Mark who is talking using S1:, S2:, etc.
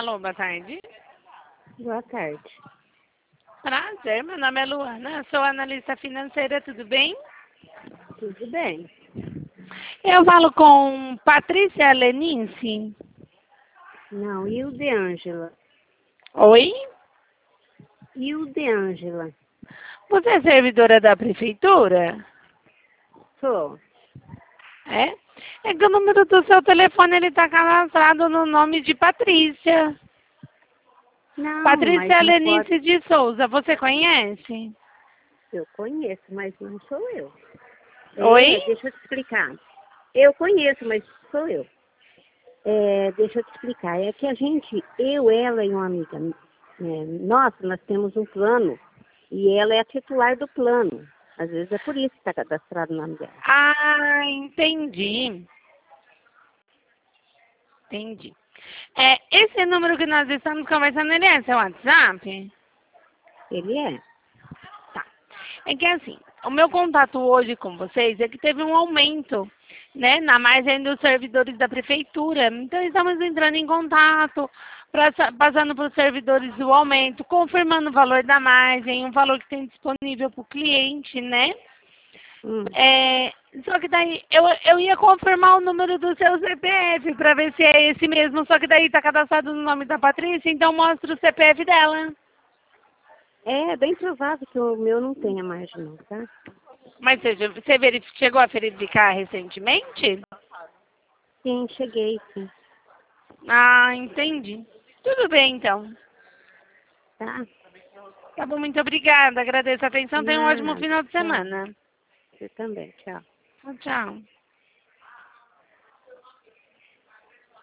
S1: Alô, boa tarde.
S2: Boa tarde.
S1: Prazer, meu nome é Luana, sou analista financeira, tudo bem?
S2: Tudo bem?
S1: Eu falo com Patrícia Lenice.
S2: Não, e o de Ângela?
S1: Oi?
S2: E o de Ângela?
S1: Você é servidora da prefeitura?
S2: Sou.
S1: É? É que o número do seu telefone ele está cadastrado no nome de Patrícia.
S2: Não, mas
S1: Patrícia
S2: não
S1: Lenice
S2: pode.
S1: de Souza, você conhece?
S2: Eu conheço, mas não sou eu.
S1: Oi?
S2: Deixa eu te explicar. Eu conheço, mas sou eu. Deixa eu te explicar. É que a gente, ela e uma amiga nossa, nós temos um plano e ela é a titular do plano. Às vezes é por isso que está cadastrado o nome dela.
S1: Ah, entendi. Entendi. Esse número que nós estamos conversando, ele é seu WhatsApp?
S2: Ele é.
S1: Tá. É que assim, o meu contato hoje com vocês é que teve um aumento, né, na margem dos servidores da prefeitura. Então, estamos entrando em contato, passando para os servidores o aumento, confirmando o valor da margem, o valor que tem disponível para o cliente, né? Só que daí eu ia confirmar o número do seu CPF para ver se é esse mesmo, só que daí está cadastrado no nome da Patrícia, então mostra o CPF dela.
S2: É bem provável que o meu não tenha margem não, tá?
S1: Mas você chegou a verificar recentemente?
S2: Sim, cheguei, sim.
S1: Ah, entendi. Tudo bem, então.
S2: Tá?
S1: Tá bom, muito obrigada. Agradeço a atenção. Tenha um ótimo
S2: Nada.
S1: final de
S2: Tchau.
S1: semana.
S2: Você também. Tchau.
S1: Tchau, tchau.